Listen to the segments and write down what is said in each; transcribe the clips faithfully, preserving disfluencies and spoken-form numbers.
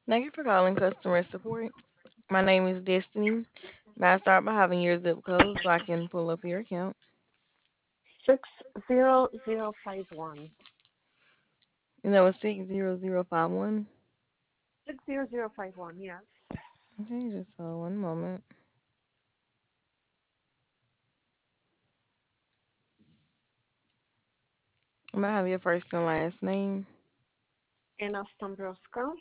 Thank you for calling customer support. My name is Destiny. May I start by having your zip code so I can pull up your account? Six zero zero five one. And that was six zero zero five one. Six zero zero five one. Yes. Okay, just hold one moment. May I have your first and last name? Anna Stombrowska.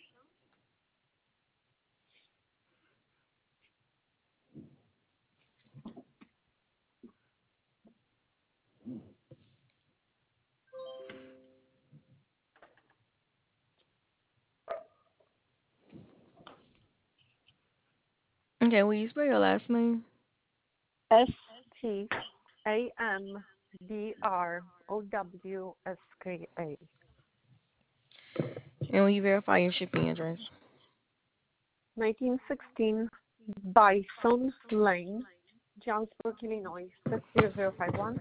Okay, will you spell your last name? S T A M B R O W S K A. And will you verify your shipping address? nineteen sixteen Bison Lane, Johnsburg, Illinois, six zero zero five one.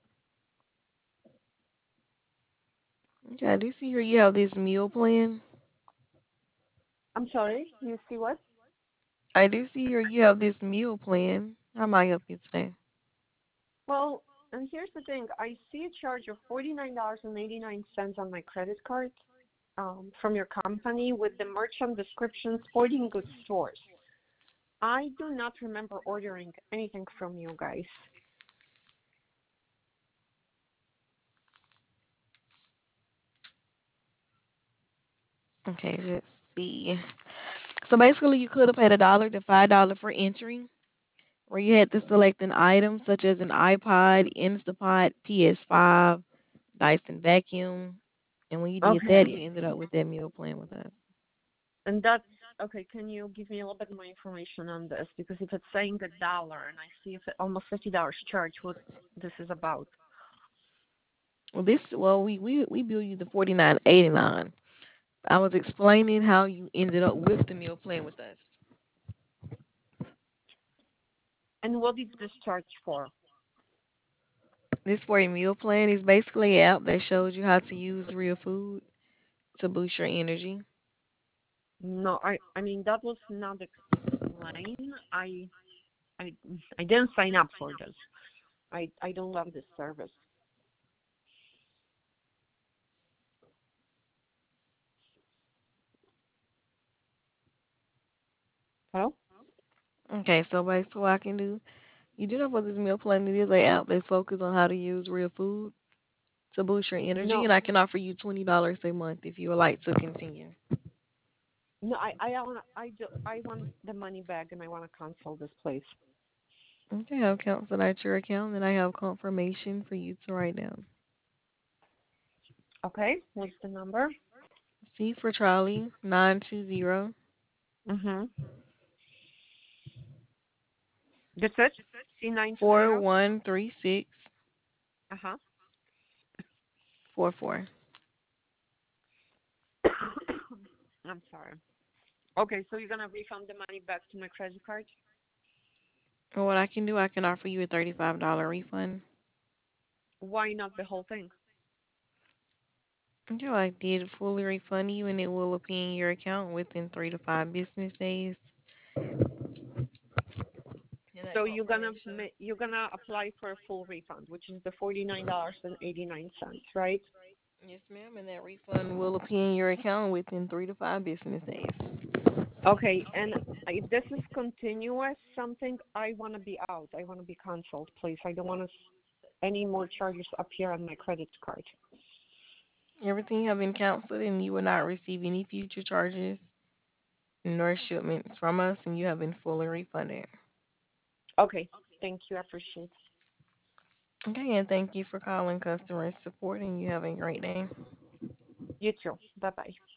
Okay, I do see here you have this meal plan. I'm sorry, you see what? I do see here you have this meal plan. How might I help you today? Well, and here's the thing. I see a charge of forty-nine dollars and eighty-nine cents on my credit card um, from your company with the merchant description Sporting Goods Stores. I do not remember ordering anything from you guys. Okay, let's see. So basically, you could have paid a dollar to five dollar for entry, where you had to select an item such as an iPod, Instapot, P S five, Dyson vacuum, and when you did Okay. that, you ended up with that meal plan with us. And that's okay. Can you give me a little bit more information on this? Because if it's saying a dollar and I see if it, almost fifty dollars charge, what this is about? Well, this well, we we we bill you the forty nine eighty nine. I was explaining how you ended up with the meal plan with us. And what is this charge for? This for a meal plan is basically an app that shows you how to use real food to boost your energy. No, I I mean that was not explained. I I I didn't sign up for this. I I don't love this service. Hello? Okay, so basically what I can do, you do know what this meal plan it is an app that's focused on how to use real food to boost your energy, No, and I can offer you twenty dollars a month if you would like to continue. no, I I want I do I want the money back and I want to cancel this place. Okay, I'll cancel that your account, and I have confirmation for you to write down. Okay, what's the number? C for Charlie, nine two zero Mhm. That's it. C nine two four zero. one three six Uh huh. four four. I'm sorry. Okay, so you're gonna refund the money back to my credit card? And what I can do, I can offer you a thirty-five dollars refund. Why not the whole thing? Okay, I did fully refund you, and it will appear in your account within three to five business days. And that So you're gonna confirmation. ma- you're gonna apply for a full refund, which is the forty nine dollars and eighty nine cents, right? Yes, ma'am, and that refund will appear in your account within three to five business days. Okay, and if this is continuous something, I want to be out. I want to be canceled, please. I don't want to any more charges appear on my credit card. Everything have been canceled, and you will not receive any future charges nor shipments from us, and you have been fully refunded. Okay, thank you. I appreciate it. Okay, and thank you for calling customer support, and you have a great day. You too. Bye bye.